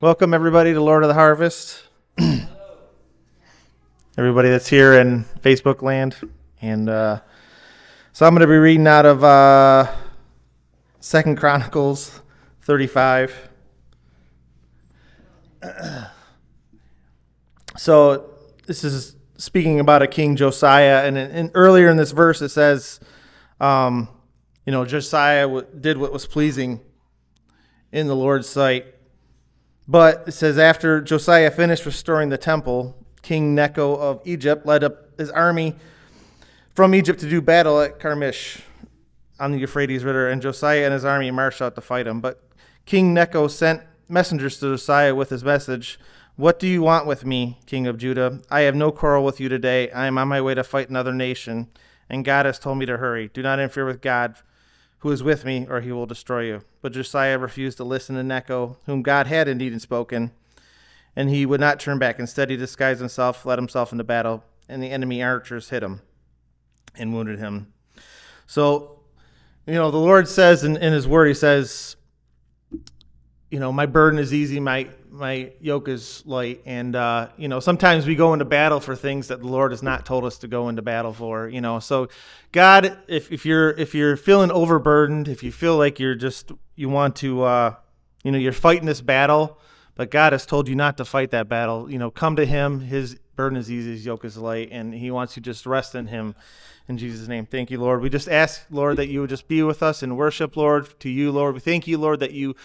Welcome, everybody, to Lord of the Harvest. Everybody that's here in Facebook land. And so I'm going to be reading out of 2 Chronicles 35. So this is speaking about a king, Josiah. And earlier in this verse, it says, Josiah did what was pleasing in the Lord's sight. But it says, after Josiah finished restoring the temple, King Necho of Egypt led up his army from Egypt to do battle at Carchemish on the Euphrates River, and Josiah and his army marched out to fight him. But King Necho sent messengers to Josiah with his message, "What do you want with me, King of Judah? I have no quarrel with you today. I am on my way to fight another nation, and God has told me to hurry. Do not interfere with God, who is with me, or he will destroy you." But Josiah refused to listen to Necho, whom God had indeed spoken, and he would not turn back. Instead, he disguised himself, led himself into battle, and the enemy archers hit him and wounded him. So, the Lord says in his word, he says, my burden is easy, my yoke is light. And, sometimes we go into battle for things that the Lord has not told us to go into battle for, So God, if you're feeling overburdened, if you feel like you want to, you're fighting this battle, but God has told you not to fight that battle, come to him. His burden is easy, his yoke is light, and he wants you to just rest in him. In Jesus' name, thank you, Lord. We just ask, Lord, that you would just be with us in worship, Lord, to you, Lord. We thank you, Lord, that you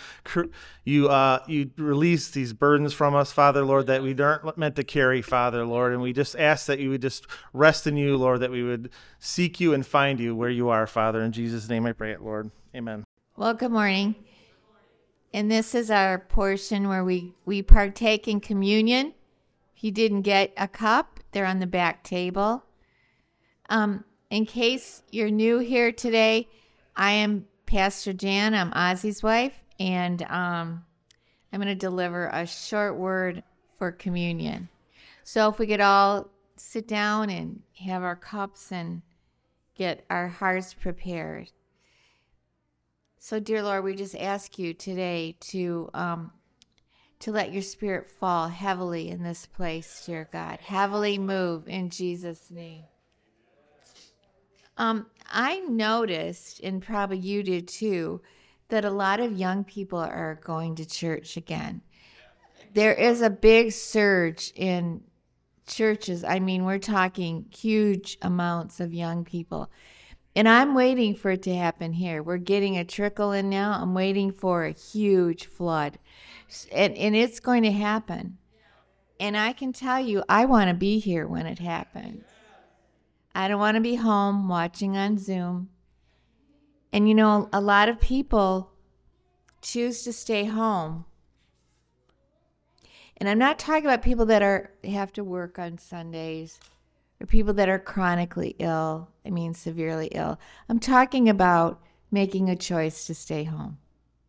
release these burdens from us, Father, Lord, that we aren't meant to carry, Father, Lord. And we just ask that you would just rest in you, Lord, that we would seek you and find you where you are, Father. In Jesus' name I pray it, Lord. Amen. Well, good morning. And this is our portion where we partake in communion. If you didn't get a cup, they're on the back table. In case you're new here today, I am Pastor Jan. I'm Ozzy's wife, and I'm going to deliver a short word for communion. So if we could all sit down and have our cups and get our hearts prepared. So, dear Lord, we just ask you today to let your spirit fall heavily in this place, dear God. Heavily move in Jesus' name. I noticed, and probably you did too, that a lot of young people are going to church again. There is a big surge in churches. I mean, we're talking huge amounts of young people. And I'm waiting for it to happen here. We're getting a trickle in now. I'm waiting for a huge flood. And it's going to happen. And I can tell you, I want to be here when it happens. I don't want to be home watching on Zoom. And a lot of people choose to stay home. And I'm not talking about people that have to work on Sundays or people that are chronically ill, severely ill. I'm talking about making a choice to stay home.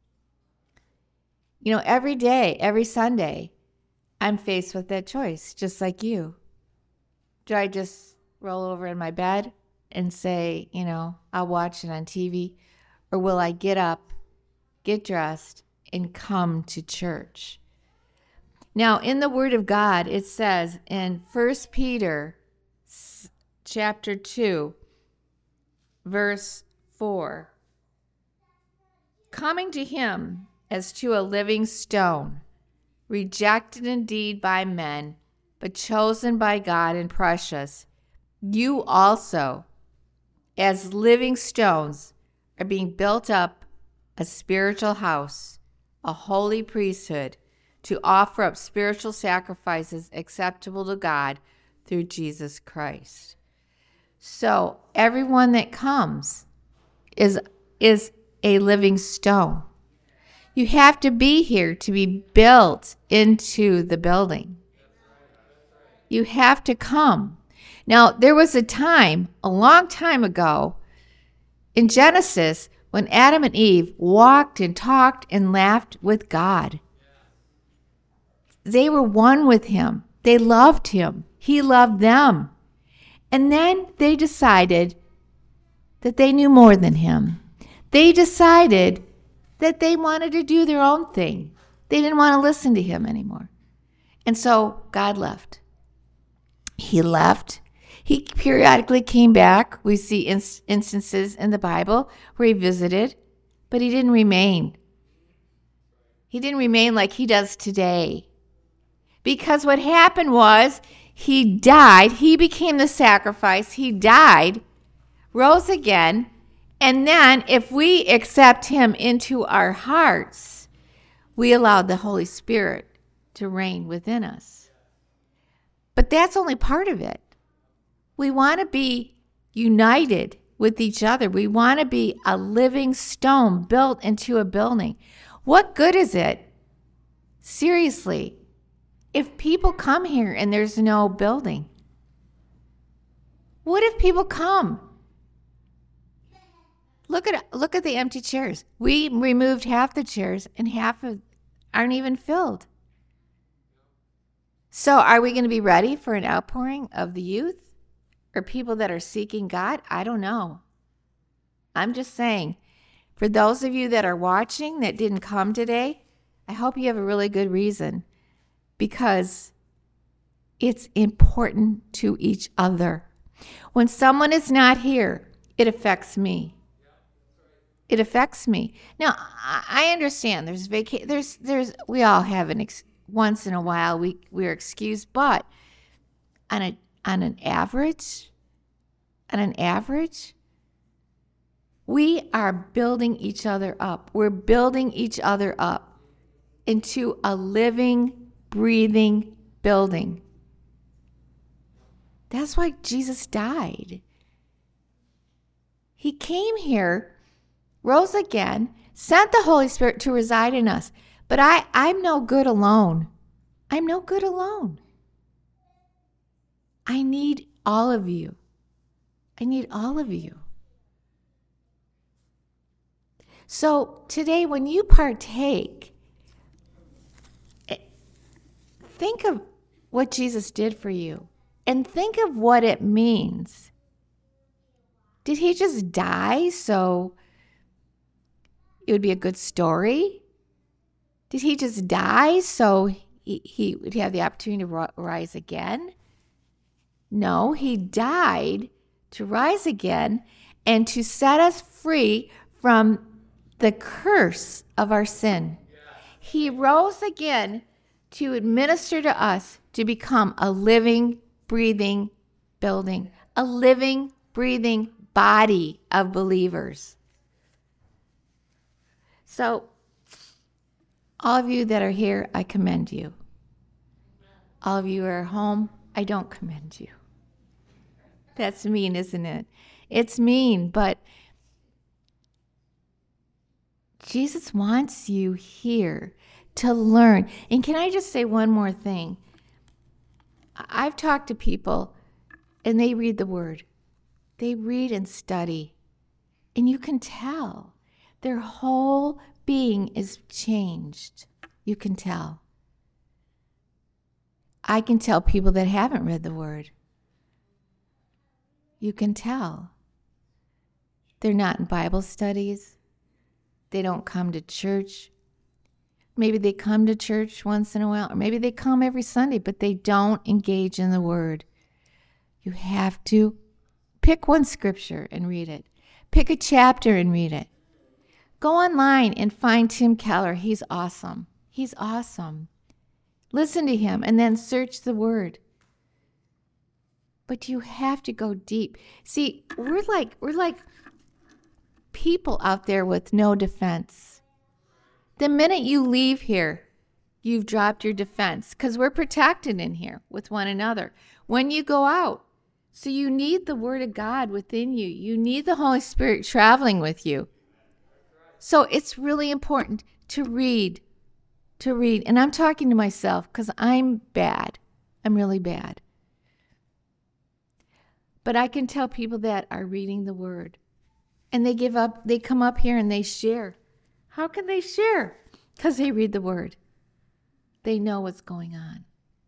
Every day, every Sunday, I'm faced with that choice, just like you. Do I just roll over in my bed and say, I'll watch it on TV? Or will I get up, get dressed, and come to church? Now, in the Word of God, it says in 1 Peter chapter 2, verse 4, coming to him as to a living stone, rejected indeed by men, but chosen by God and precious, you also, as living stones, are being built up a spiritual house, a holy priesthood, to offer up spiritual sacrifices acceptable to God through Jesus Christ. So everyone that comes is a living stone. You have to be here to be built into the building. You have to come. Now, there was a time, a long time ago, in Genesis, when Adam and Eve walked and talked and laughed with God. They were one with him. They loved him. He loved them. And then they decided that they knew more than him. They decided that they wanted to do their own thing. They didn't want to listen to him anymore. And so God left. He left. He periodically came back. We see instances in the Bible where he visited, but he didn't remain. He didn't remain like he does today. Because what happened was he died. He became the sacrifice. He died, rose again. And then if we accept him into our hearts, we allow the Holy Spirit to reign within us. But that's only part of it. We want to be united with each other. We want to be a living stone built into a building. What good is it, seriously, if people come here and there's no building? What if people come? Look at the empty chairs. We removed half the chairs and half aren't even filled. So are we going to be ready for an outpouring of the youth or people that are seeking God? I don't know. I'm just saying, for those of you that are watching that didn't come today, I hope you have a really good reason, because it's important to each other. When someone is not here, it affects me. It affects me. Now, I understand there's we all have once in a while we're excused, but on an average, we are building each other up. We're building each other up into a living, breathing building. That's why Jesus died. He came here, rose again, sent the Holy Spirit to reside in us. But I'm no good alone. I'm no good alone. I need all of you. I need all of you. So today, when you partake, think of what Jesus did for you and think of what it means. Did he just die so it would be a good story? Did he just die so he would have the opportunity to rise again? No, he died to rise again and to set us free from the curse of our sin. He rose again to administer to us to become a living, breathing building, a living, breathing body of believers. So, all of you that are here, I commend you. All of you who are home, I don't commend you. That's mean, isn't it? It's mean, but Jesus wants you here to learn. And can I just say one more thing? I've talked to people, and they read the Word. They read and study. And you can tell their whole being is changed. You can tell. I can tell people that haven't read the Word. You can tell. They're not in Bible studies. They don't come to church. Maybe they come to church once in a while, or maybe they come every Sunday, but they don't engage in the Word. You have to pick one scripture and read it. Pick a chapter and read it. Go online and find Tim Keller. He's awesome. He's awesome. Listen to him and then search the Word. But you have to go deep. See, we're like people out there with no defense. The minute you leave here, you've dropped your defense, because we're protected in here with one another. When you go out, so you need the Word of God within you. You need the Holy Spirit traveling with you. So it's really important to read. And I'm talking to myself because I'm bad. I'm really bad. But I can tell people that are reading the Word. And they give up, they come up here and they share. How can they share? Because they read the Word. They know what's going on.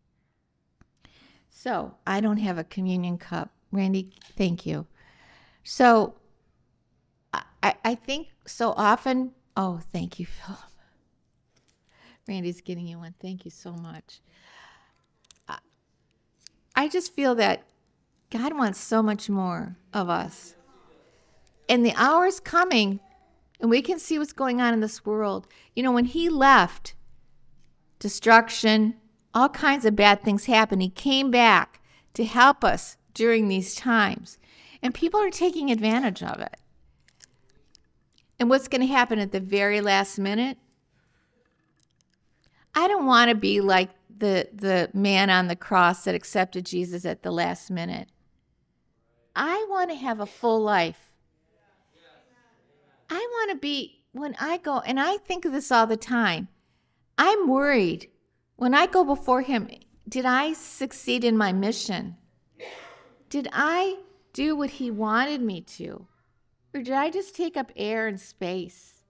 So I don't have a communion cup. Randy, thank you. So I think so often, oh, thank you, Philip. Randy's getting you one. Thank you so much. I just feel that God wants so much more of us. And the hour's coming, and we can see what's going on in this world. You know, when he left, destruction, all kinds of bad things happened. He came back to help us during these times. And people are taking advantage of it. And what's going to happen at the very last minute? I don't want to be like the man on the cross that accepted Jesus at the last minute. I want to have a full life. I want to be, when I go, and I think of this all the time, I'm worried when I go before him, did I succeed in my mission? Did I do what he wanted me to? Or did I just take up air and space?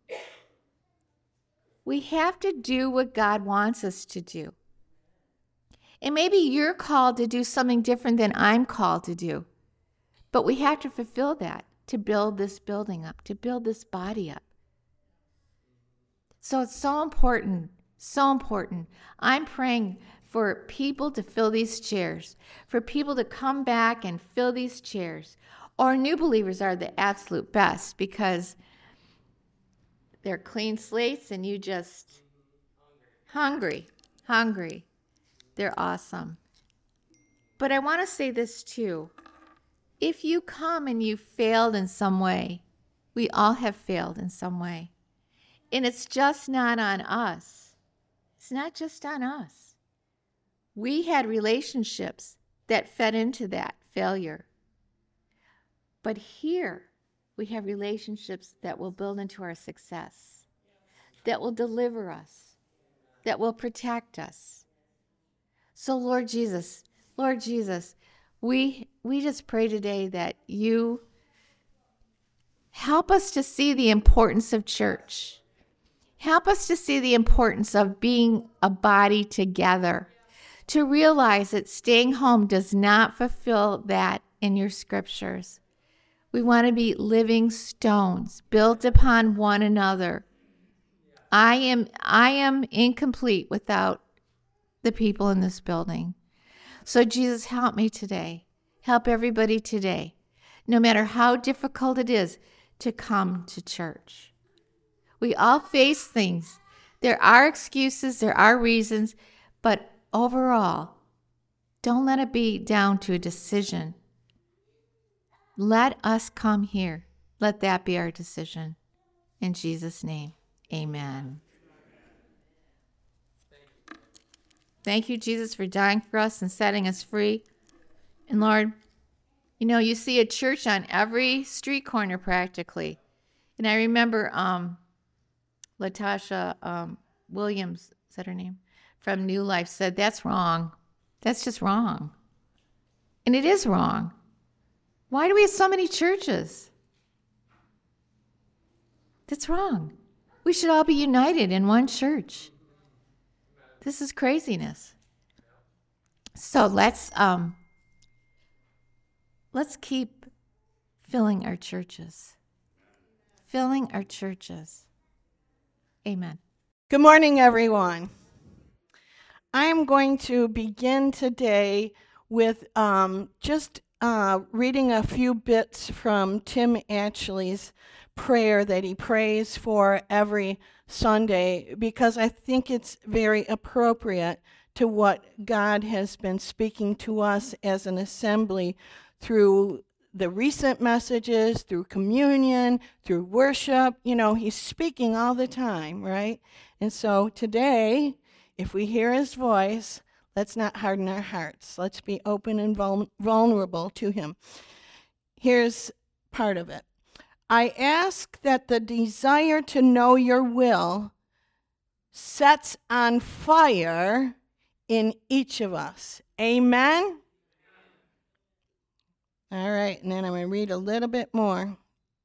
We have to do what God wants us to do. And maybe you're called to do something different than I'm called to do. But we have to fulfill that to build this building up, to build this body up. So it's so important, so important. I'm praying for people to fill these chairs, for people to come back and fill these chairs. Or new believers are the absolute best because they're clean slates and you just hungry. They're awesome. But I want to say this too. If you come and you failed in some way, we all have failed in some way. And it's just not on us. It's not just on us. We had relationships that fed into that failure. But here, we have relationships that will build into our success, that will deliver us, that will protect us. So Lord Jesus, we just pray today that you help us to see the importance of church. Help us to see the importance of being a body together, to realize that staying home does not fulfill that in your scriptures. We want to be living stones built upon one another. I am incomplete without the people in this building. So Jesus, help me today. Help everybody today, no matter how difficult it is, to come to church. We all face things. There are excuses, there are reasons, but overall, don't let it be down to a decision. Let us come here. Let that be our decision. In Jesus' name, amen. Thank you, Jesus, for dying for us and setting us free. And Lord, you know, you see a church on every street corner practically. And I remember Latasha Williams, is that her name? From New Life said, that's wrong. That's just wrong. And it is wrong. Why do we have so many churches? That's wrong. We should all be united in one church. This is craziness. So let's keep filling our churches. Filling our churches. Amen. Good morning, everyone. I am going to begin today with just reading a few bits from Tim Atchley's prayer that he prays for every Sunday, because I think it's very appropriate to what God has been speaking to us as an assembly through the recent messages, through communion, through worship. You know, he's speaking all the time, right? And so today, if we hear his voice, let's not harden our hearts. Let's be open and vulnerable to him. Here's part of it. I ask that the desire to know your will sets on fire in each of us. Amen? All right, and then I'm going to read a little bit more.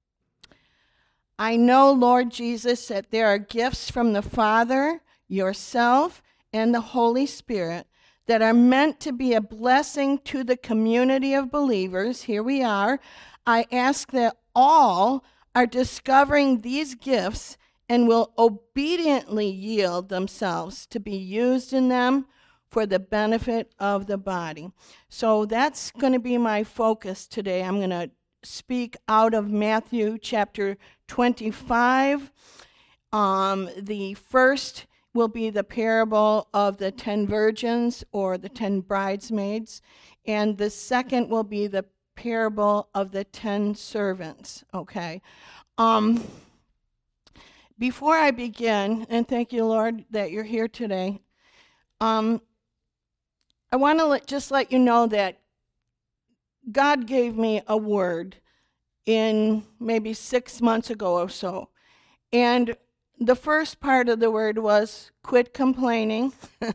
I know, Lord Jesus, that there are gifts from the Father, yourself, and the Holy Spirit that are meant to be a blessing to the community of believers. Here we are. I ask that all are discovering these gifts and will obediently yield themselves to be used in them for the benefit of the body. So that's going to be my focus today. I'm going to speak out of Matthew chapter 25. The first will be the parable of the 10 virgins or the 10 bridesmaids, and the second will be the parable of the 10 servants, okay? Before I begin, and thank you, Lord, that you're here today, I want to just let you know that God gave me a word in maybe 6 months ago or so. And the first part of the word was quit complaining.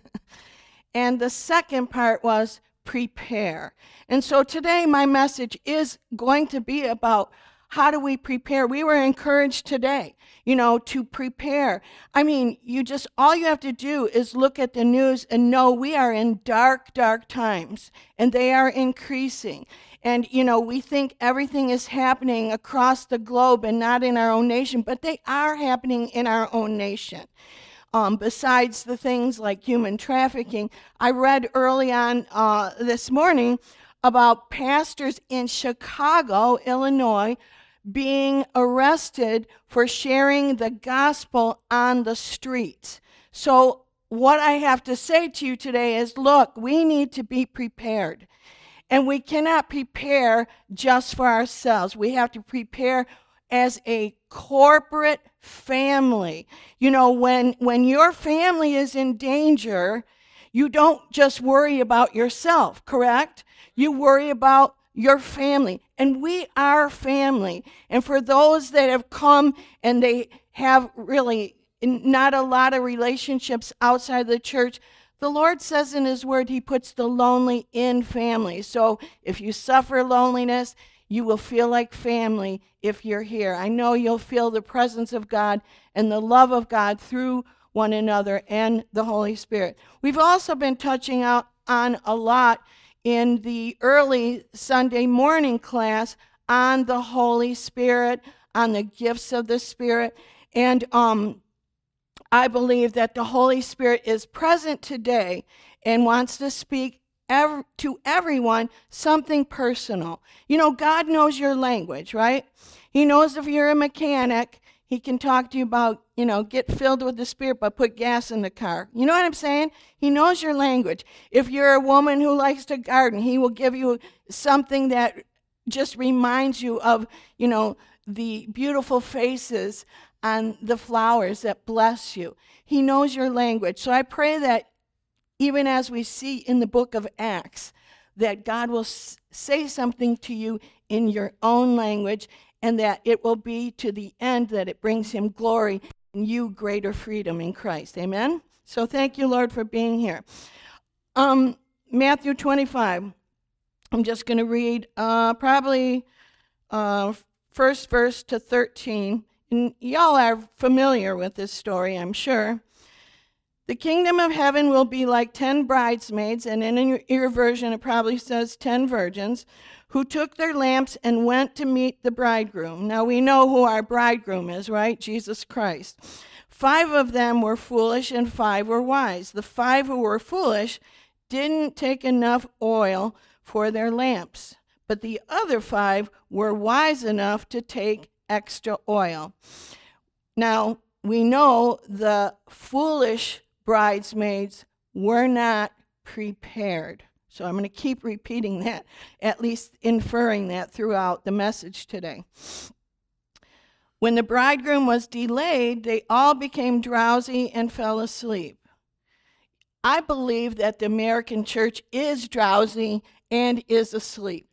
And the second part was prepare. And so today my message is going to be about how do we prepare. We were encouraged today, to prepare. I mean, all you have to do is look at the news and know we are in dark, dark times, and they are increasing. And, we think everything is happening across the globe and not in our own nation, but they are happening in our own nation. Besides the things like human trafficking, I read early on this morning about pastors in Chicago, Illinois, being arrested for sharing the gospel on the streets. So what I have to say to you today is, look, we need to be prepared. And we cannot prepare just for ourselves. We have to prepare as a corporate family. When your family is in danger, you don't just worry about yourself, correct? You worry about your family. And we are family. And for those that have come and they have really not a lot of relationships outside the church, the Lord says in his word, he puts the lonely in family. So if you suffer loneliness, you will feel like family if you're here. I know you'll feel the presence of God and the love of God through one another and the Holy Spirit. We've also been touching on a lot in the early Sunday morning class on the Holy Spirit, on the gifts of the Spirit. And I believe that the Holy Spirit is present today and wants to speak to everyone something personal. God knows your language, right? He knows if you're a mechanic, he can talk to you about, get filled with the Spirit, but put gas in the car. You know what I'm saying? He knows your language. If you're a woman who likes to garden, he will give you something that just reminds you of, the beautiful faces and the flowers that bless you. He knows your language. So I pray that even as we see in the book of Acts, that God will say something to you in your own language, and that it will be to the end that it brings him glory and you greater freedom in Christ. Amen? So thank you, Lord, for being here. Matthew 25. I'm just going to read probably first verse to 13. And y'all are familiar with this story, I'm sure. The kingdom of heaven will be like 10 bridesmaids, and in your version it probably says 10 virgins, who took their lamps and went to meet the bridegroom. Now we know who our bridegroom is, right? Jesus Christ. 5 of them were foolish and 5 were wise. The 5 who were foolish didn't take enough oil for their lamps, but the other 5 were wise enough to take extra oil. Now, we know the foolish bridesmaids were not prepared. So I'm going to keep repeating that, at least inferring that throughout the message today. When the bridegroom was delayed, they all became drowsy and fell asleep. I believe that the American church is drowsy and is asleep.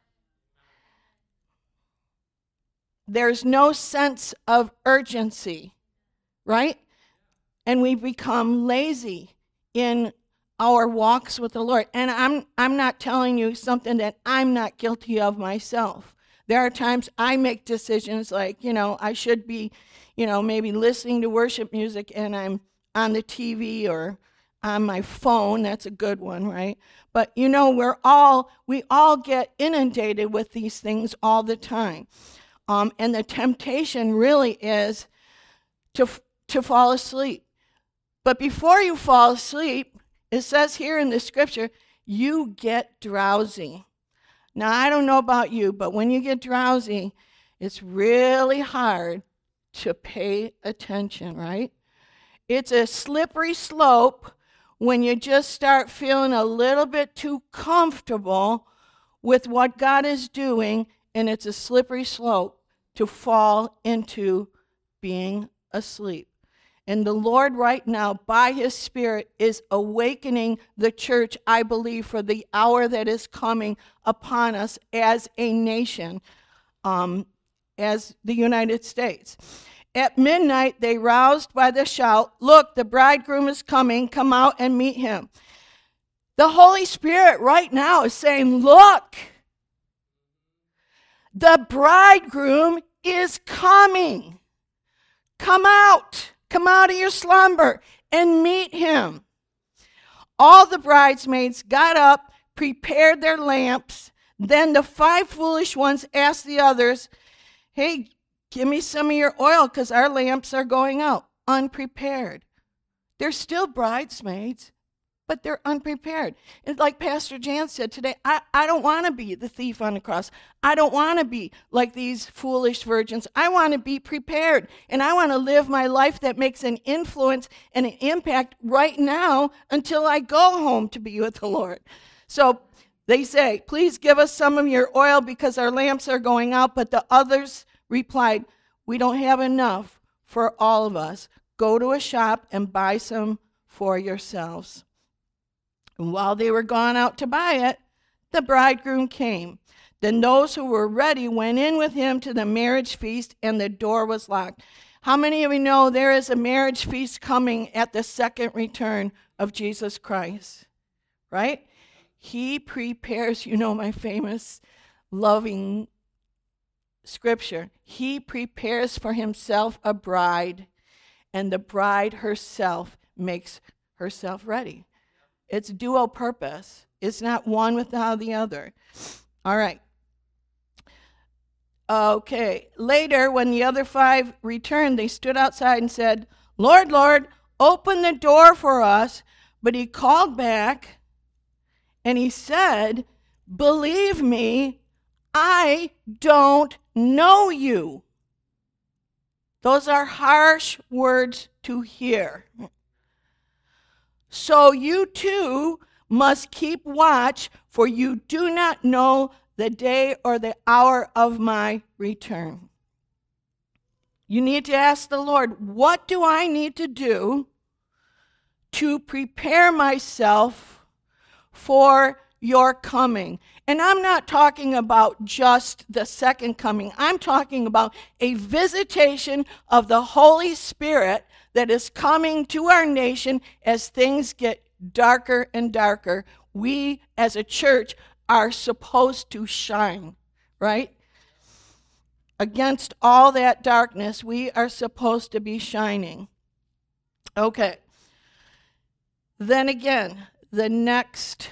There's no sense of urgency, right? And we become lazy in our walks with the Lord. And I'm not telling you something that I'm not guilty of myself. There are times I make decisions like, I should be, maybe listening to worship music and I'm on the TV or on my phone. That's a good one, right? But we all get inundated with these things all the time. And the temptation really is to fall asleep. But before you fall asleep, it says here in the scripture, you get drowsy. Now, I don't know about you, but when you get drowsy, it's really hard to pay attention, right? It's a slippery slope when you just start feeling a little bit too comfortable with what God is doing, and it's a slippery slope to fall into being asleep. And the Lord right now, by His Spirit, is awakening the church, I believe, for the hour that is coming upon us as a nation, as the United States. At midnight, they roused by the shout, "Look, the bridegroom is coming, come out and meet him." The Holy Spirit right now is saying, look, the bridegroom is coming. Come out of your slumber and meet him. All the bridesmaids got up, prepared their lamps. Then the 5 foolish ones asked the others, "Hey, give me some of your oil because our lamps are going out." Unprepared. They're still bridesmaids, but they're unprepared. And like Pastor Jan said today, I don't want to be the thief on the cross. I don't want to be like these foolish virgins. I want to be prepared, and I want to live my life that makes an influence and an impact right now until I go home to be with the Lord. So they say, "Please give us some of your oil because our lamps are going out." But the others replied, "We don't have enough for all of us. Go to a shop and buy some for yourselves." And while they were gone out to buy it, the bridegroom came. Then those who were ready went in with him to the marriage feast, and the door was locked. How many of you know there is a marriage feast coming at the second return of Jesus Christ? Right? He prepares, you know my famous loving scripture. He prepares for himself a bride, and the bride herself makes herself ready. It's dual purpose. It's not one without the other. All right. Okay. Later, when the other 5 returned, they stood outside and said, "Lord, Lord, open the door for us." But he called back and he said, "Believe me, I don't know you." Those are harsh words to hear. "So you too must keep watch, for you do not know the day or the hour of my return." You need to ask the Lord, what do I need to do to prepare myself for your coming? And I'm not talking about just the second coming. I'm talking about a visitation of the Holy Spirit that is coming to our nation as things get darker and darker. We, as a church, are supposed to shine, right? Against all that darkness, we are supposed to be shining. Okay. Then again, the next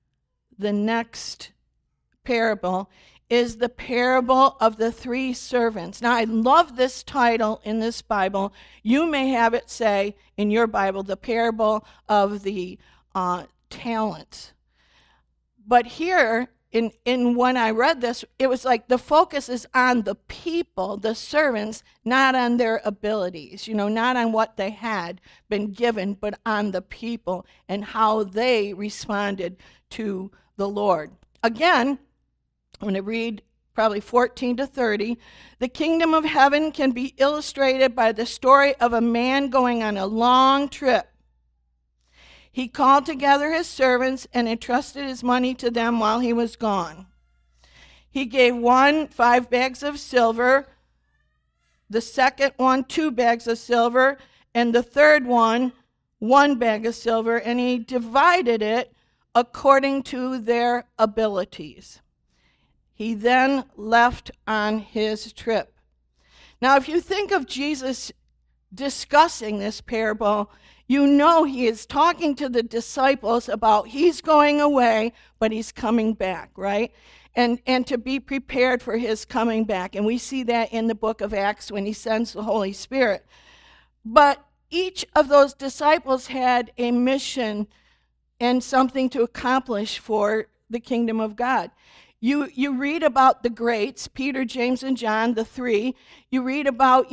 parable is the parable of the 3 servants. Now, I love this title in this Bible. You may have it say in your Bible, the parable of the talents. But here, in when I read this, it was like the focus is on the people, the servants, not on their abilities, not on what they had been given, but on the people and how they responded to the Lord. Again, I'm going to read probably 14 to 30. The kingdom of heaven can be illustrated by the story of a man going on a long trip. He called together his servants and entrusted his money to them while he was gone. He gave one 5 bags of silver, the second one 2 bags of silver, and the third one 1 bag of silver, and he divided it according to their abilities. He then left on his trip. Now, if you think of Jesus discussing this parable, you know he is talking to the disciples about he's going away, but he's coming back, right? And to be prepared for his coming back. And we see that in the book of Acts when he sends the Holy Spirit. But each of those disciples had a mission and something to accomplish for the kingdom of God. You read about the greats, Peter, James, and John, the three. You read about,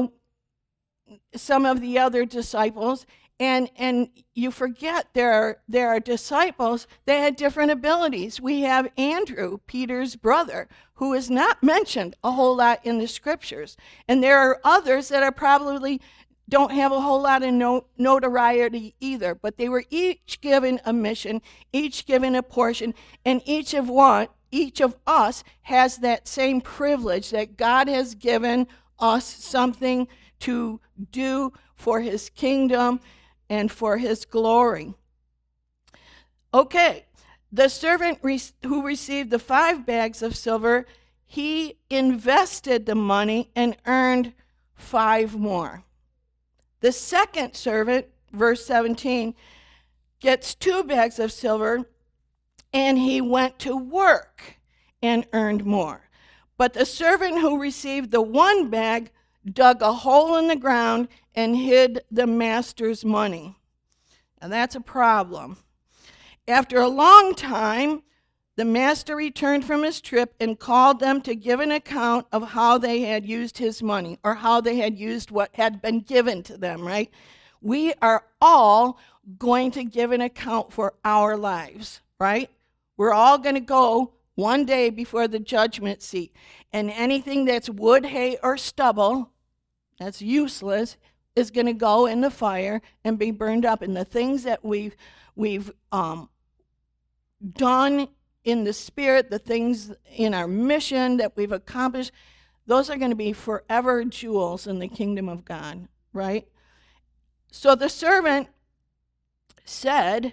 some of the other disciples, and you forget there are disciples that had different abilities. We have Andrew, Peter's brother, who is not mentioned a whole lot in the scriptures. And there are others that are probably don't have a whole lot of notoriety either, but they were each given a mission, each given a portion, and each of us has that same privilege that God has given us something to do for his kingdom and for his glory. Okay, the servant who received the 5 bags of silver, he invested the money and earned 5 more. The second servant, verse 17, gets 2 bags of silver, and he went to work and earned more. But the servant who received the 1 bag dug a hole in the ground and hid the master's money. And that's a problem. After a long time, the master returned from his trip and called them to give an account of how they had used his money, or how they had used what had been given to them, right? We are all going to give an account for our lives, right? We're all going to go one day before the judgment seat. And anything that's wood, hay, or stubble, that's useless, is going to go in the fire and be burned up. And the things that we've done in the spirit, the things in our mission that we've accomplished, those are going to be forever jewels in the kingdom of God, right? So the servant said,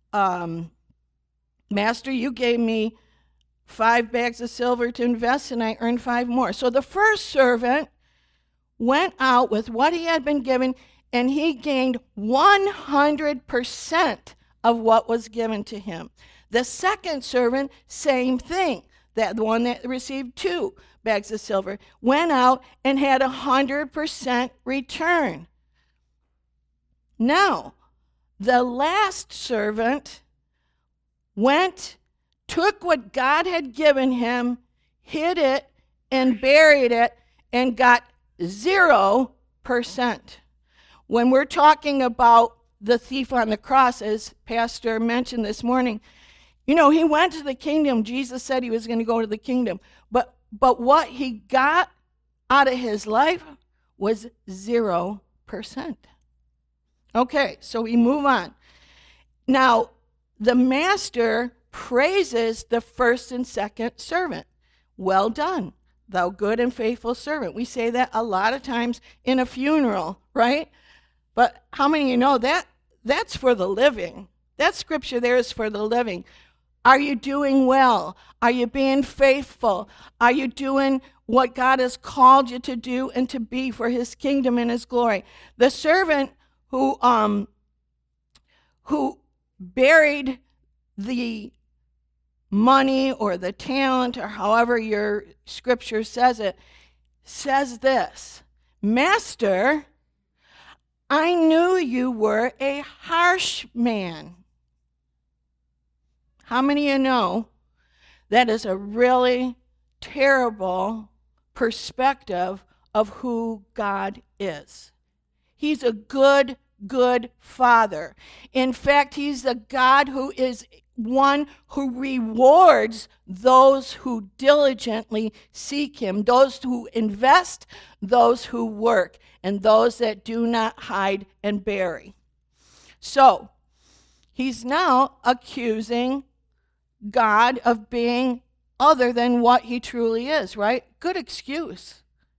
Master, you gave me 5 bags of silver to invest, and I earned 5 more. So the first servant went out with what he had been given, and he gained 100% of what was given to him. The second servant, same thing. That the one that received 2 bags of silver went out and had 100% return. Now, the last servant took what God had given him, hid it, and buried it, and got 0%. When we're talking about the thief on the cross, as Pastor mentioned this morning, he went to the kingdom. Jesus said he was going to go to the kingdom. But what he got out of his life was 0%. Okay, so we move on. Now, the master praises the first and second servant. Well done, thou good and faithful servant. We say that a lot of times in a funeral, right? But how many of you know that's for the living? That scripture there is for the living. Are you doing well? Are you being faithful? Are you doing what God has called you to do and to be for his kingdom and his glory? The servant who buried the money or the talent, or however your scripture says it, says this: Master, I knew you were a harsh man. How many of you know that is a really terrible perspective of who God is? He's a good Father. In fact, he's a God who is one who rewards those who diligently seek him, those who invest, those who work, and those that do not hide and bury. So, he's now accusing God of being other than what he truly is, right? Good excuse.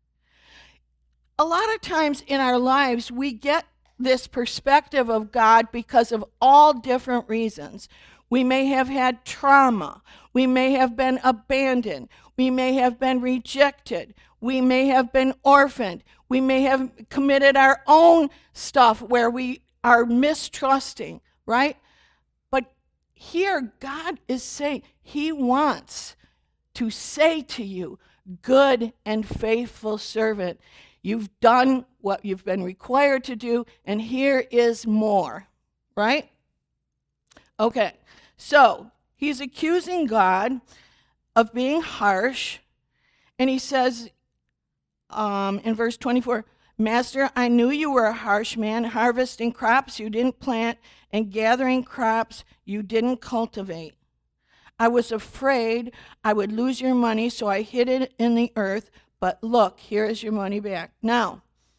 A lot of times in our lives, we get this perspective of God because of all different reasons. We may have had trauma. We may have been abandoned. We may have been rejected. We may have been orphaned. We may have committed our own stuff where we are mistrusting, right? But here God is saying he wants to say to you, good and faithful servant, You've done what you've been required to do, and here is more, right? Okay, so he's accusing God of being harsh, and he says in verse 24, Master, I knew you were a harsh man, harvesting crops you didn't plant and gathering crops you didn't cultivate. I was afraid I would lose your money, so I hid it in the earth, but look, here is your money back. Now,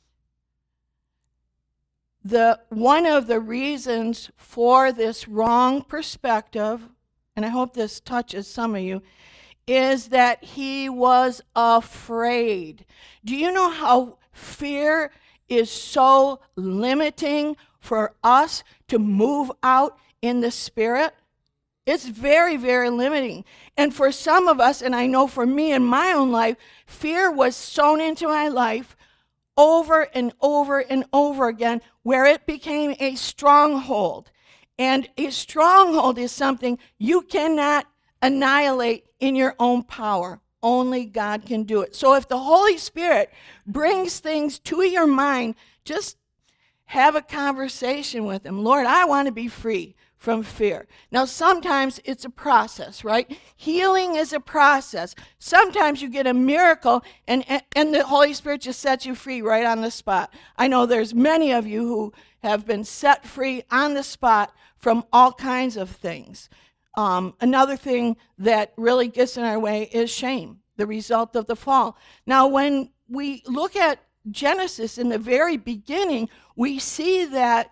one of the reasons for this wrong perspective, and I hope this touches some of you, is that he was afraid. Do you know how fear is so limiting for us to move out in the Spirit? It's very, very limiting. And for some of us, and I know for me in my own life, fear was sown into my life over and over and over again, where it became a stronghold. And a stronghold is something you cannot annihilate in your own power. Only God can do it. So if the Holy Spirit brings things to your mind, just have a conversation with Him. Lord, I want to be free from fear. Now, sometimes it's a process, right? Healing is a process. Sometimes you get a miracle and the Holy Spirit just sets you free right on the spot. I know there's many of you who have been set free on the spot from all kinds of things. Another thing that really gets in our way is shame, the result of the fall. Now, when we look at Genesis in the very beginning, we see that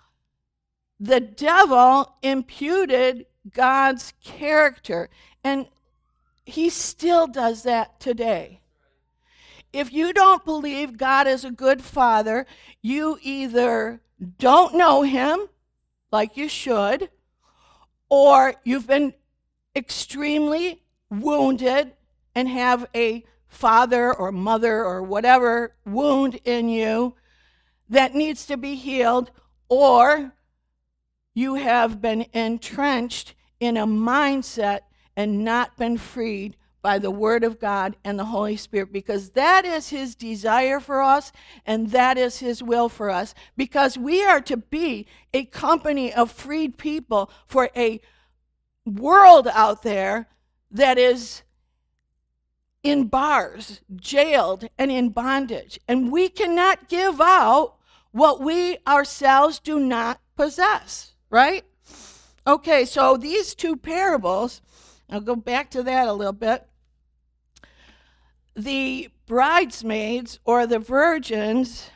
the devil imputed God's character, and he still does that today. If you don't believe God is a good father, you either don't know him like you should, or you've been extremely wounded and have a father or mother or whatever wound in you that needs to be healed, or you have been entrenched in a mindset and not been freed by the Word of God and the Holy Spirit, because that is His desire for us and that is His will for us, because we are to be a company of freed people for a world out there that is in bars, jailed, and in bondage. And we cannot give out what we ourselves do not possess. Right? Okay, so these two parables, I'll go back to that a little bit. The bridesmaids or the virgins,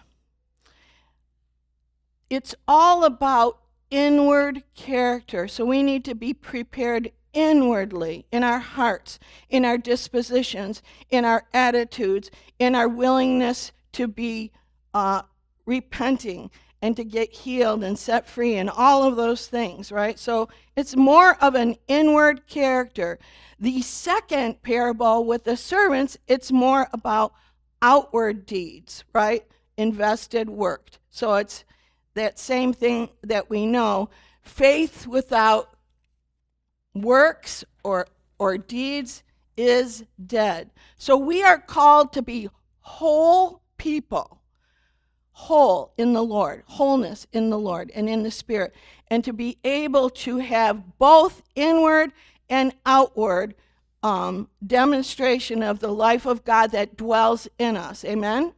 it's all about inward character. So we need to be prepared inwardly in our hearts, in our dispositions, in our attitudes, in our willingness to be repenting and to get healed and set free and all of those things, right? So it's more of an inward character. The second parable with the servants, it's more about outward deeds, right? Invested, worked. So it's that same thing that we know. Faith without works or deeds is dead. So we are called to be whole people. Whole in the Lord, wholeness in the Lord and in the Spirit, and to be able to have both inward and outward demonstration of the life of God that dwells in us. Amen?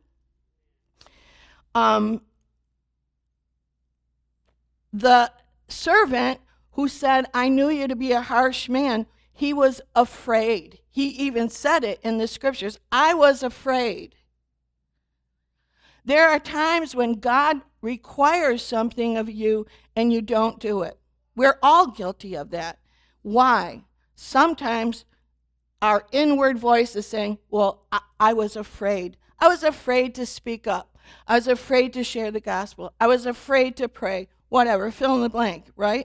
The servant who said, I knew you to be a harsh man, he was afraid. He even said it in the scriptures, I was afraid. There are times when God requires something of you and you don't do it. We're all guilty of that. Why? Sometimes our inward voice is saying, well, I was afraid. I was afraid to speak up. I was afraid to share the gospel. I was afraid to pray. Whatever, fill in the blank, right?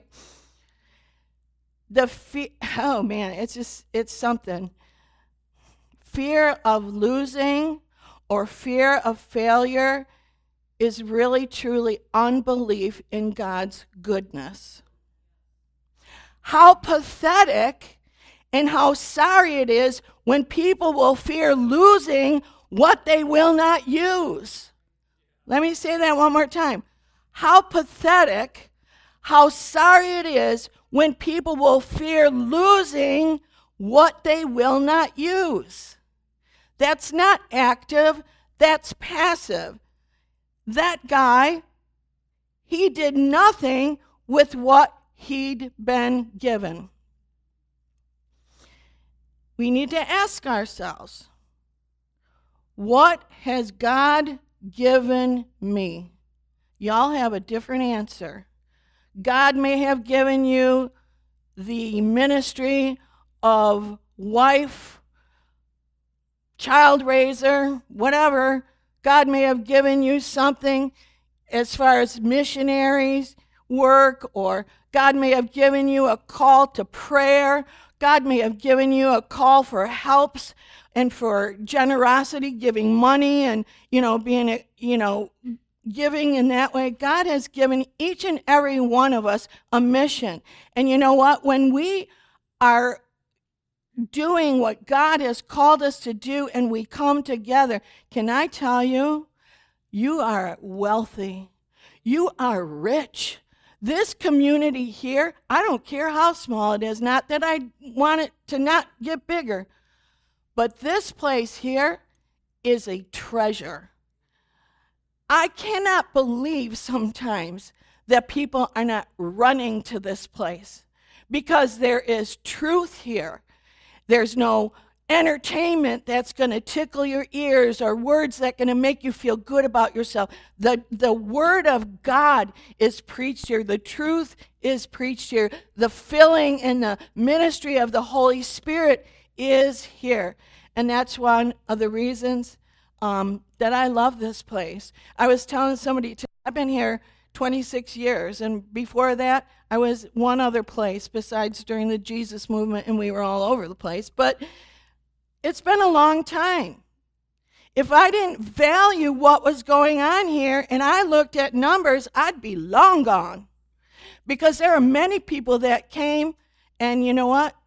Oh man, it's something. Fear of losing or fear of failure is really, truly unbelief in God's goodness. How pathetic and how sorry it is when people will fear losing what they will not use. Let me say that one more time. How pathetic, how sorry it is when people will fear losing what they will not use. That's not active, that's passive. That guy, he did nothing with what he'd been given. We need to ask ourselves, what has God given me? Y'all have a different answer. God may have given you the ministry of wife, child raiser, whatever. God may have given you something as far as missionaries work, or God may have given you a call to prayer. God may have given you a call for helps and for generosity, giving money and, being, giving in that way. God has given each and every one of us a mission. And you know what? When we are doing what God has called us to do and we come together, can I tell you, you are wealthy. You are rich. This community here, I don't care how small it is, not that I want it to not get bigger, but this place here is a treasure. I cannot believe sometimes that people are not running to this place because there is truth here. There's no entertainment that's going to tickle your ears or words that are going to make you feel good about yourself. The Word of God is preached here. The truth is preached here. The filling and the ministry of the Holy Spirit is here. And that's one of the reasons that I love this place. I was telling somebody, I've been here 26 years, and before that, I was one other place besides during the Jesus movement, and we were all over the place. But it's been a long time. If I didn't value what was going on here and I looked at numbers, I'd be long gone. Because there are many people that came, and you know what?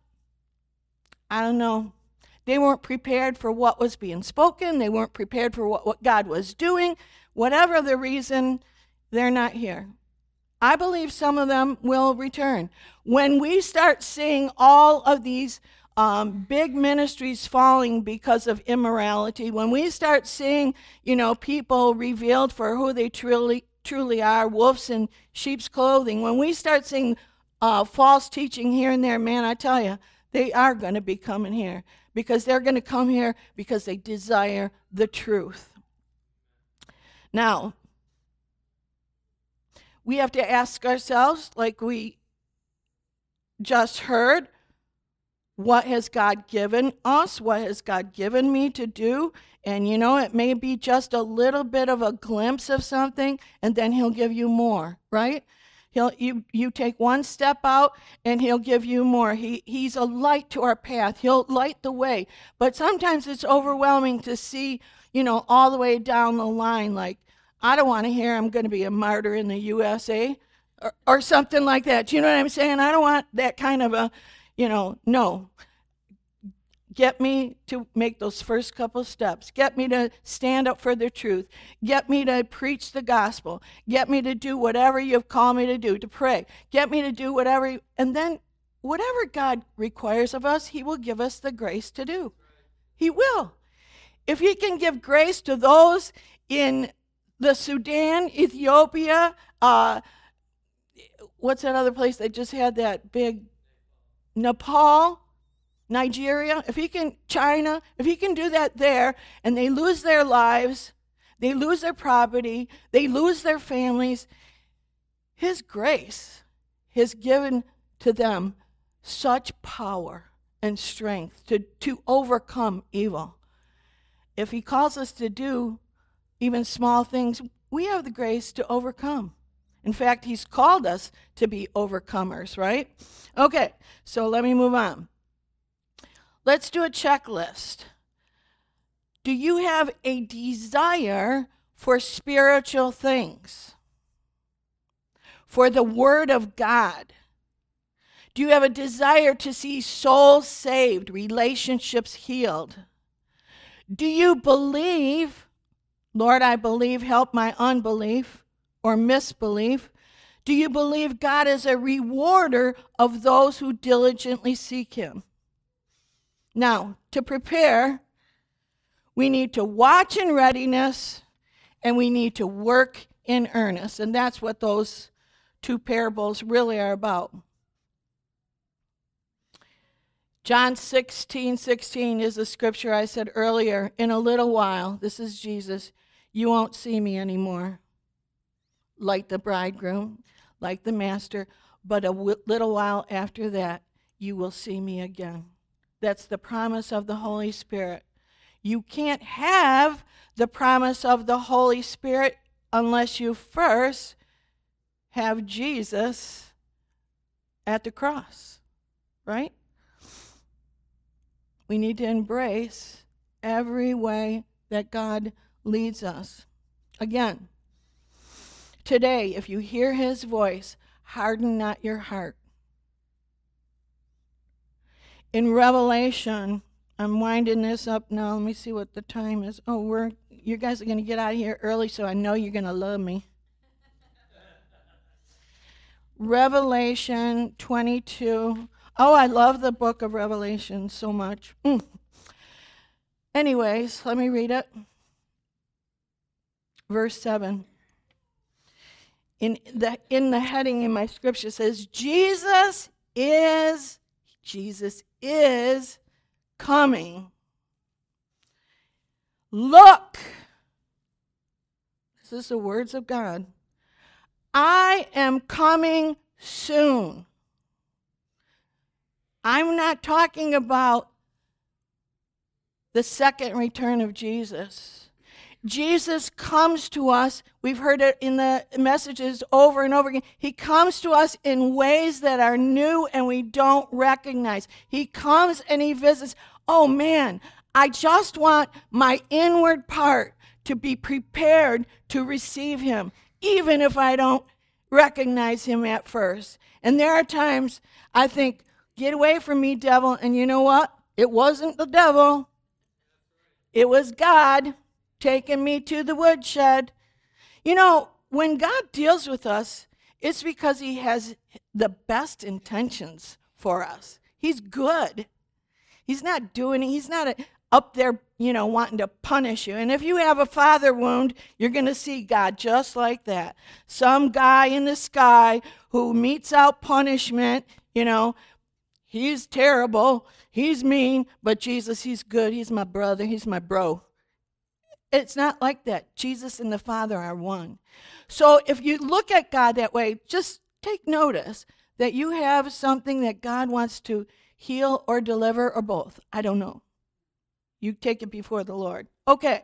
I don't know. They weren't prepared for what was being spoken. They weren't prepared for what God was doing. Whatever the reason, they're not here. I believe some of them will return. When we start seeing all of these big ministries falling because of immorality, when we start seeing, people revealed for who they truly are, wolves in sheep's clothing, when we start seeing false teaching here and there, man, I tell you, they are going to be coming here because they're going to come here because they desire the truth. Now, we have to ask ourselves, like we just heard, what has God given us? What has God given me to do? And it may be just a little bit of a glimpse of something, and then he'll give you more, right? You take one step out, and he'll give you more. He's a light to our path. He'll light the way. But sometimes it's overwhelming to see, all the way down the line, like, I don't want to hear I'm going to be a martyr in the USA or something like that. Do you know what I'm saying? I don't want that kind of a, no. Get me to make those first couple steps. Get me to stand up for the truth. Get me to preach the gospel. Get me to do whatever you've called me to do, to pray. Get me to do whatever, and then whatever God requires of us, he will give us the grace to do. He will. If he can give grace to those in the Sudan, Ethiopia, what's that other place that just had that big, Nepal, Nigeria, China, if he can do that there, and they lose their lives, they lose their property, they lose their families, his grace has given to them such power and strength to overcome evil. If he calls us to do even small things, we have the grace to overcome. In fact, he's called us to be overcomers, right? Okay, so let me move on. Let's do a checklist. Do you have a desire for spiritual things? For the Word of God? Do you have a desire to see souls saved, relationships healed? Do you believe, Lord, I believe, help my unbelief or misbelief? Do you believe God is a rewarder of those who diligently seek him? Now, to prepare, we need to watch in readiness and we need to work in earnest. And that's what those two parables really are about. John 16:16 is the scripture I said earlier. In a little while, this is Jesus, you won't see me anymore, like the bridegroom, like the master, but a little while after that, you will see me again. That's the promise of the Holy Spirit. You can't have the promise of the Holy Spirit unless you first have Jesus at the cross, right? We need to embrace every way that God leads us. Again, today, if you hear his voice, harden not your heart. In Revelation, I'm winding this up now. Let me see what the time is. Oh, you guys are going to get out of here early, so I know you're going to love me. Revelation 22. Oh, I love the book of Revelation so much. Anyways, let me read it. Verse 7. In the heading in my scripture says, Jesus is coming. Look. This is the words of God. I am coming soon. I'm not talking about the second return of Jesus. Jesus comes to us. We've heard it in the messages over and over again. He comes to us in ways that are new and we don't recognize. He comes and he visits. Oh man, I just want my inward part to be prepared to receive him, even if I don't recognize him at first. And there are times I think, get away from me, devil. And you know what? It wasn't the devil. It was God taking me to the woodshed. You know, when God deals with us, it's because he has the best intentions for us. He's good. He's not up there, wanting to punish you. And if you have a father wound, you're going to see God just like that. Some guy in the sky who metes out punishment, he's terrible, he's mean, but Jesus, he's good, he's my brother, he's my bro. It's not like that. Jesus and the Father are one. So if you look at God that way, just take notice that you have something that God wants to heal or deliver or both. I don't know. You take it before the Lord. Okay.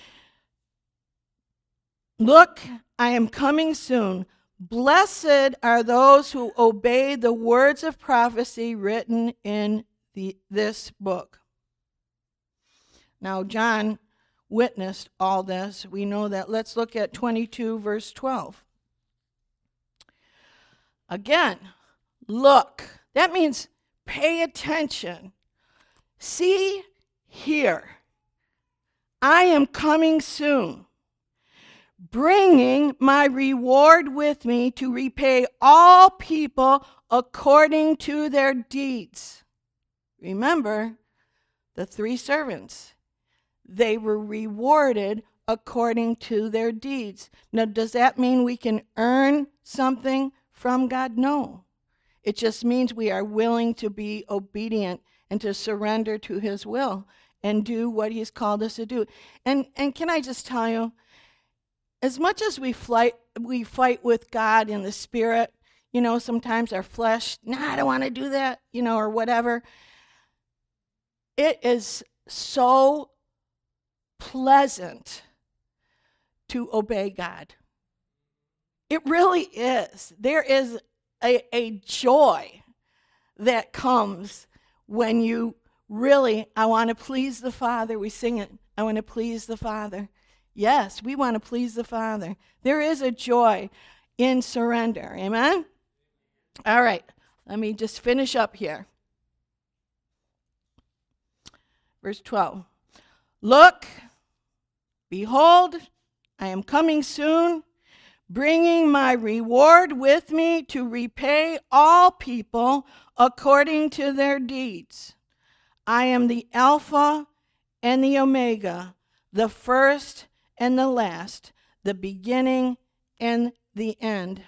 Look, I am coming soon. Blessed are those who obey the words of prophecy written in this book. Now, John witnessed all this. We know that. Let's look at 22, verse 12. Again, look. That means pay attention. See, hear. I am coming soon, bringing my reward with me to repay all people according to their deeds. Remember, the three servants. They were rewarded according to their deeds. Now, does that mean we can earn something from God? No. It just means we are willing to be obedient and to surrender to his will and do what he's called us to do. And can I just tell you, as much as we fight with God in the spirit, sometimes our flesh, I don't want to do that, or whatever. It is so pleasant to obey God. It really is. There is a joy that comes when you really, I want to please the Father. We sing it, I want to please the Father. Yes, we want to please the Father. There is a joy in surrender. Amen? All right, let me just finish up here. Verse 12. Look, behold, I am coming soon, bringing my reward with me to repay all people according to their deeds. I am the Alpha and the Omega, the first and the last, the beginning and the end.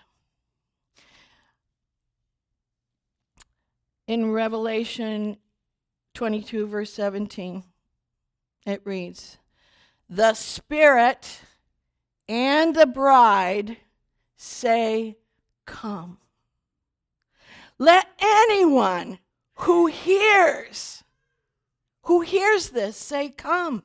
In Revelation 22, verse 17, it reads, "The Spirit and the bride say, come." Let anyone who hears this say, come.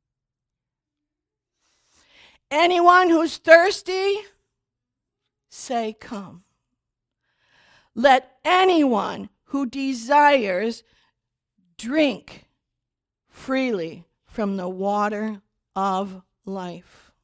Anyone who's thirsty, say, come. Let anyone who desires drink freely from the water of life.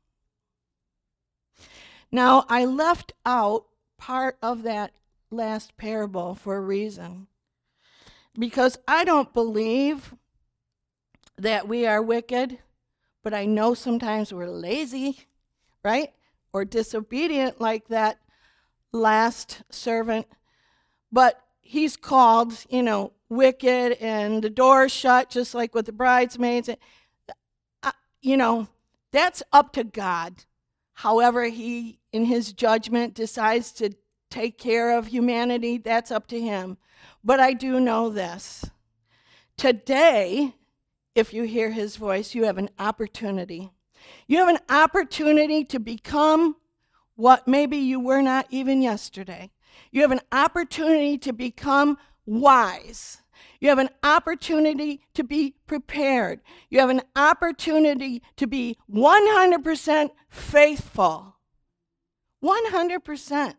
Now, I left out part of that last parable for a reason. Because I don't believe that we are wicked, but I know sometimes we're lazy, right? Or disobedient like that last servant. But he's called, wicked, and the door's shut, just like with the bridesmaids. That's up to God. However he, in his judgment, decides to take care of humanity, that's up to him. But I do know this. Today, if you hear his voice, you have an opportunity. You have an opportunity to become what maybe you were not even yesterday. You have an opportunity to become wise. You have an opportunity to be prepared. You have an opportunity to be 100% faithful. 100%.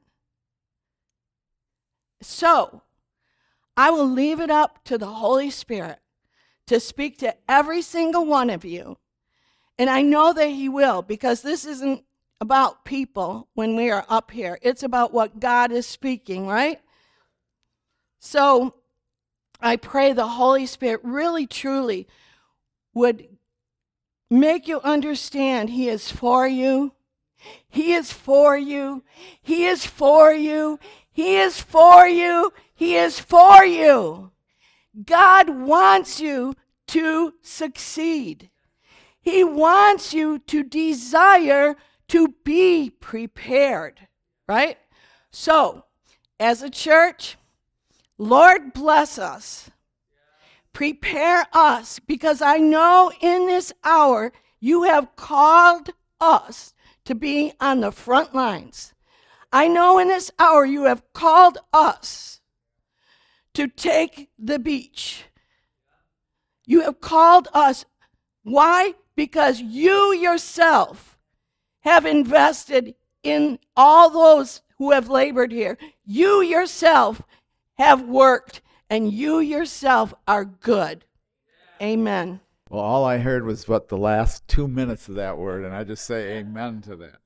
So, I will leave it up to the Holy Spirit to speak to every single one of you. And I know that he will, because this isn't about people when we are up here. It's about what God is speaking, right? So I pray the Holy Spirit really, truly would make you understand he is for you. He is for you. He is for you. He is for you. He is for you. God wants you to succeed. He wants you to desire to be prepared, right? So, as a church, Lord bless us. Prepare us, because I know in this hour you have called us to be on the front lines. I know in this hour you have called us to take the beach. You have called us. Why? Because you yourself have invested in all those who have labored here. You yourself have worked, and you yourself are good. Amen. Well, all I heard was the last 2 minutes of that word, and I just say amen to that.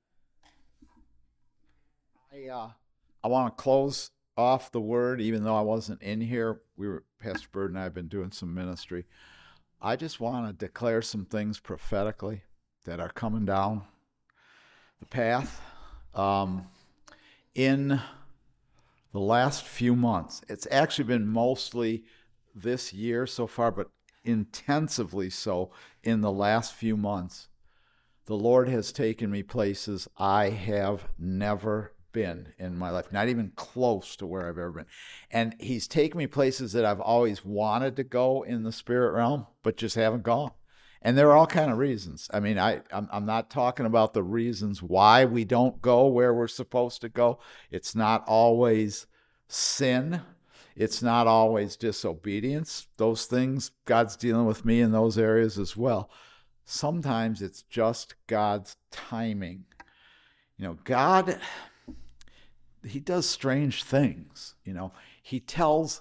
I want to close off the word, even though I wasn't in here. Pastor Bird and I have been doing some ministry. I just want to declare some things prophetically that are coming down the path. In the last few months, it's actually been mostly this year so far, but intensively so in the last few months, the Lord has taken me places I have never been in my life, not even close to where I've ever been. And he's taken me places that I've always wanted to go in the spirit realm, but just haven't gone. And there are all kind of reasons. I mean, I'm not talking about the reasons why we don't go where we're supposed to go. It's not always sin. It's not always disobedience. Those things, God's dealing with me in those areas as well. Sometimes it's just God's timing. God, he does strange things. He tells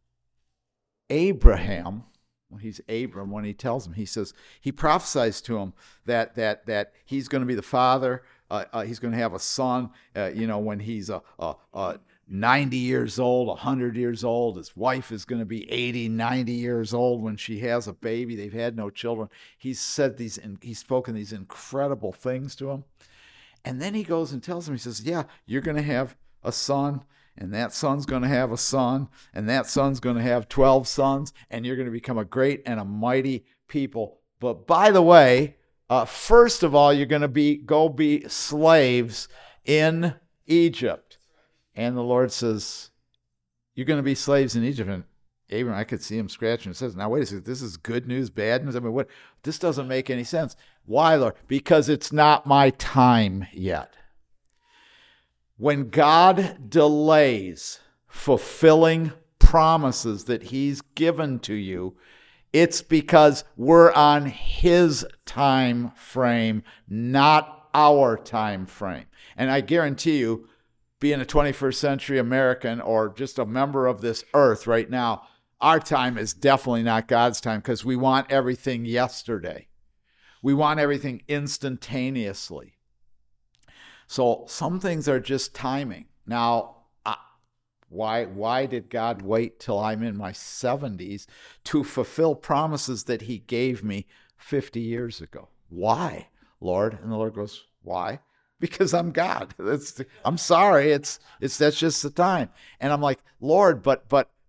Abraham, he's Abram, when he tells him, he says, he prophesies to him that he's going to be the father, he's going to have a son, when he's 90 years old, 100 years old. His wife is going to be 80, 90 years old when she has a baby. They've had no children. He's spoken these incredible things to him. And then he goes and tells him, he says, yeah, you're going to have a son, and that son's going to have a son, and that son's going to have 12 sons, and you're going to become a great and a mighty people. But by the way, first of all, you're going to go be slaves in Egypt. And the Lord says, you're going to be slaves in Egypt. And Abram, I could see him scratching. He says, now wait a second, this is good news, bad news? I mean, what? This doesn't make any sense. Why, Lord? Because it's not my time yet. When God delays fulfilling promises that he's given to you, it's because we're on his time frame, not our time frame. And I guarantee you, being a 21st century American or just a member of this earth right now, our time is definitely not God's time because we want everything yesterday. We want everything instantaneously. So some things are just timing. Now, why did God wait till I'm in my 70s to fulfill promises that he gave me 50 years ago? Why, Lord? And the Lord goes, why? Because I'm God. I'm sorry. That's just the time. And I'm like, Lord, but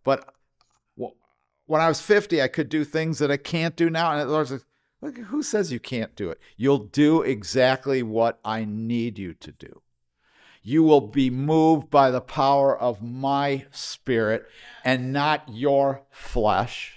when I was 50, I could do things that I can't do now. And the Lord's like, look, who says you can't do it? You'll do exactly what I need you to do. You will be moved by the power of my Spirit and not your flesh.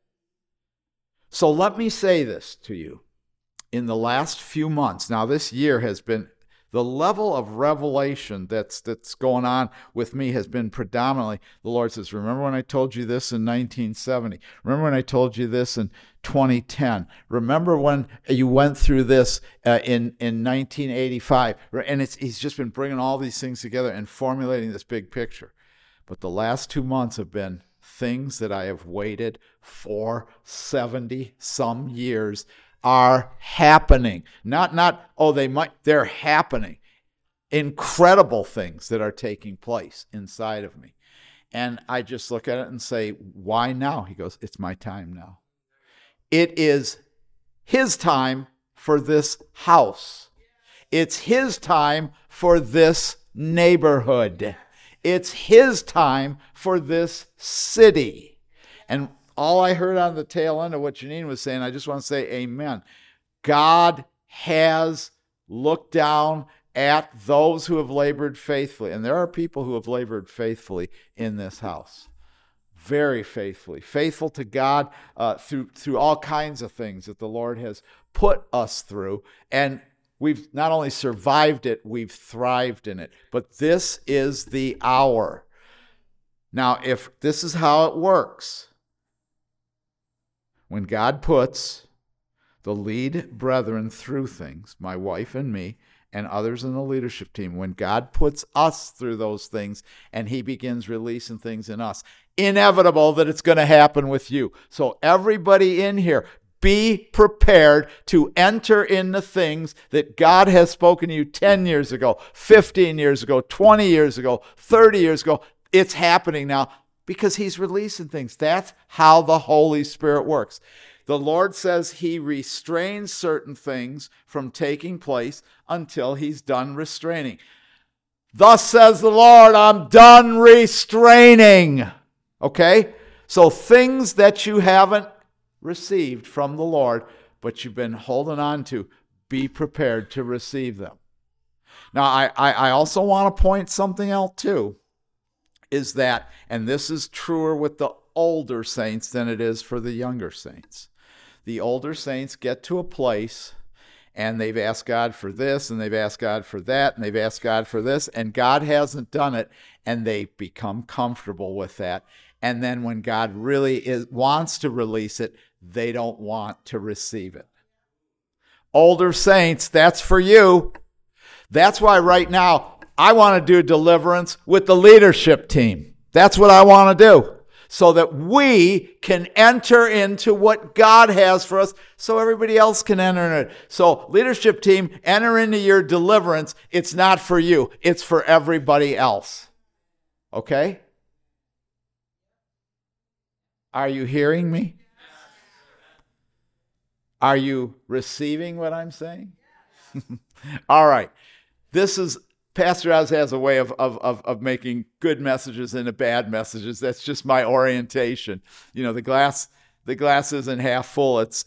So let me say this to you. In the last few months, now this year has been, the level of revelation that's going on with me has been predominantly, the Lord says, remember when I told you this in 1970? Remember when I told you this in 2010? Remember when you went through this in 1985? And he's just been bringing all these things together and formulating this big picture. But the last 2 months have been things that I have waited for 70 some years are happening. They're happening. Incredible things that are taking place inside of me. And I just look at it and say, why now? He goes, it's my time now. It is his time for this house. It's his time for this neighborhood. It's his time for this city. And all I heard on the tail end of what Janine was saying, I just want to say amen. God has looked down at those who have labored faithfully. And there are people who have labored faithfully in this house. Very faithfully. Faithful to God through all kinds of things that the Lord has put us through. And we've not only survived it, we've thrived in it. But this is the hour. Now, if this is how it works, when God puts the lead brethren through things, my wife and me, and others in the leadership team, when God puts us through those things and he begins releasing things in us, inevitable that it's going to happen with you. So everybody in here, be prepared to enter into things that God has spoken to you 10 years ago, 15 years ago, 20 years ago, 30 years ago. It's happening now. Because he's releasing things. That's how the Holy Spirit works. The Lord says he restrains certain things from taking place until he's done restraining. Thus says the Lord, I'm done restraining. Okay? So things that you haven't received from the Lord, but you've been holding on to, be prepared to receive them. Now, I also want to point something out too. Is that, and this is truer with the older saints than it is for the younger saints. The older saints get to a place and they've asked God for this and they've asked God for that and they've asked God for this and God hasn't done it and they become comfortable with that. And then when God really wants to release it, they don't want to receive it. Older saints, that's for you. That's why right now, I want to do deliverance with the leadership team. That's what I want to do. So that we can enter into what God has for us so everybody else can enter in it. So leadership team, enter into your deliverance. It's not for you. It's for everybody else. Okay? Are you hearing me? Are you receiving what I'm saying? All right. This is, Pastor Oz has a way of making good messages into bad messages. That's just my orientation. You know, the glass isn't half full. It's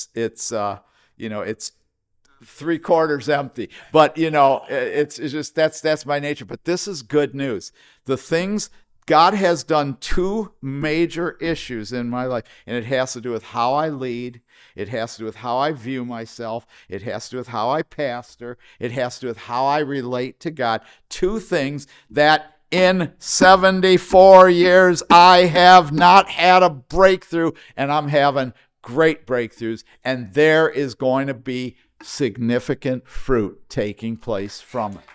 3/4 empty. But it's just that's my nature. But this is good news. The things God has done, two major issues in my life, and it has to do with how I lead. It has to do with how I view myself. It has to do with how I pastor. It has to do with how I relate to God. Two things that in 74 years I have not had a breakthrough, and I'm having great breakthroughs, and there is going to be significant fruit taking place from it.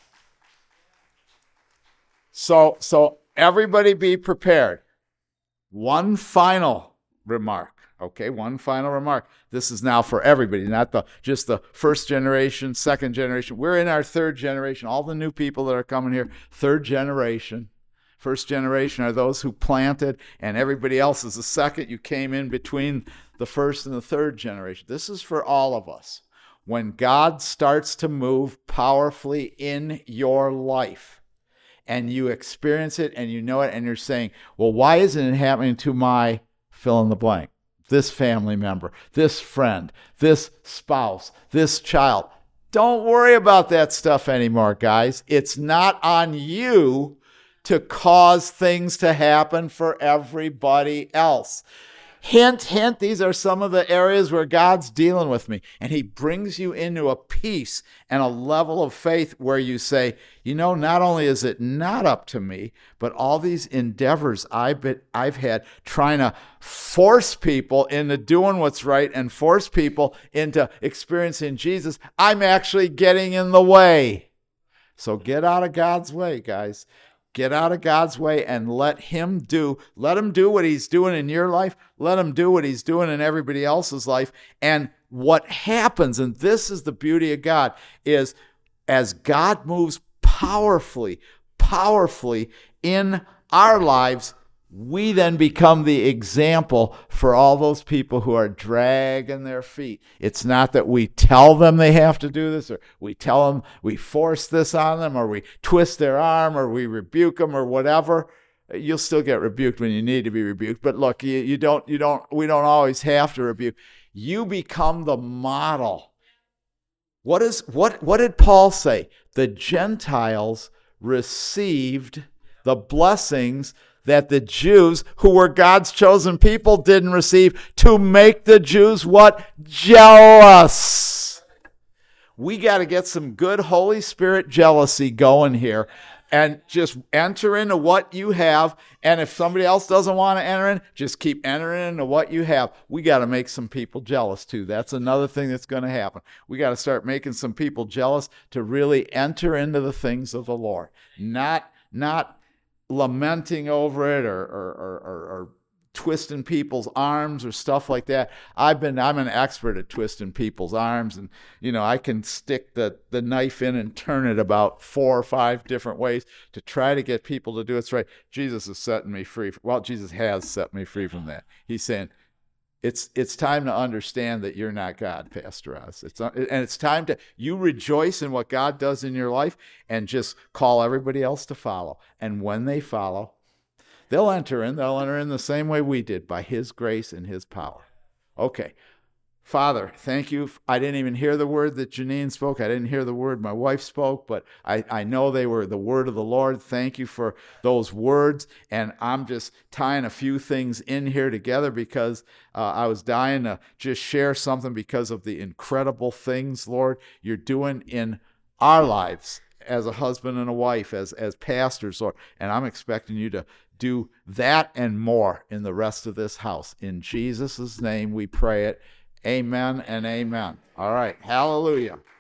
So everybody be prepared. One final remark. Okay, one final remark. This is now for everybody, not just the first generation, second generation. We're in our third generation. All the new people that are coming here, third generation. First generation are those who planted, and everybody else is the second. You came in between the first and the third generation. This is for all of us. When God starts to move powerfully in your life, and you experience it and you know it, and you're saying, well, why isn't it happening to my fill in the blank? This family member, this friend, this spouse, this child. Don't worry about that stuff anymore, guys. It's not on you to cause things to happen for everybody else. Hint, hint, these are some of the areas where God's dealing with me. And he brings you into a peace and a level of faith where you say, not only is it not up to me, but all these endeavors I've had trying to force people into doing what's right and force people into experiencing Jesus, I'm actually getting in the way. So get out of God's way, guys. Get out of God's way and let him do what he's doing in your life. Let him do what he's doing in everybody else's life. And what happens, and this is the beauty of God, is as God moves powerfully in our lives, we then become the example for all those people who are dragging their feet. It's not that we tell them they have to do this, or we tell them we force this on them, or we twist their arm, or we rebuke them, or whatever. You'll still get rebuked when you need to be rebuked. But look, we don't always have to rebuke. You become the model. What did Paul say? The Gentiles received the blessings that the Jews, who were God's chosen people, didn't receive, to make the Jews what? Jealous. We got to get some good Holy Spirit jealousy going here and just enter into what you have. And if somebody else doesn't want to enter in, just keep entering into what you have. We got to make some people jealous too. That's another thing that's going to happen. We got to start making some people jealous to really enter into the things of the Lord. Not lamenting over it or twisting people's arms or stuff like that. I'm an expert at twisting people's arms, and I can stick the knife in and turn it about 4 or 5 different ways to try to get people to do what's right. Jesus is setting me free. Well, Jesus has set me free from that. He's saying, it's time to understand that you're not God, Pastor Oz. It's time to you rejoice in what God does in your life and just call everybody else to follow. And when they follow, they'll enter in the same way we did, by his grace and his power. Okay. Father, thank you. I didn't even hear the word that Janine spoke. I didn't hear the word my wife spoke, but I know they were the word of the Lord. Thank you for those words. And I'm just tying a few things in here together because I was dying to just share something because of the incredible things, Lord, you're doing in our lives as a husband and a wife, as pastors, Lord. And I'm expecting you to do that and more in the rest of this house. In Jesus' name we pray it. Amen and amen. All right. Hallelujah.